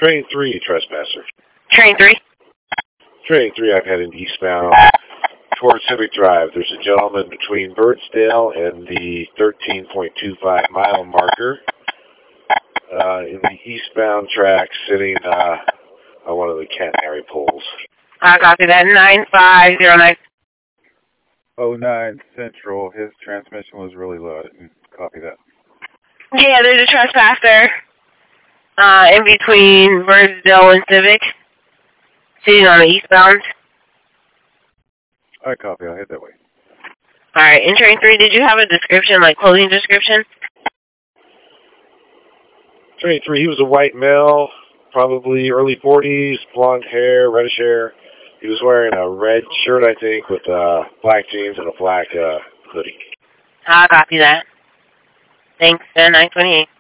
Train 3, trespasser. Train 3? Train 3, I'm heading eastbound towards Civic Drive. There's a gentleman between Birdsdale and the 13.25 mile marker in the eastbound track sitting on one of the catenary poles. I copy that. 9509. 09 Central. His transmission was really low. I didn't copy that. Yeah, there's a trespasser in between Birdsdale and Civic, sitting on the eastbound. I copy. I'll head that way. All right. In Train 3, did you have a description, like clothing description? Train 3, he was a white male, probably early 40s, blonde hair, reddish hair. He was wearing a red shirt, I think, with black jeans and a black hoodie. I copy that. Thanks, 928.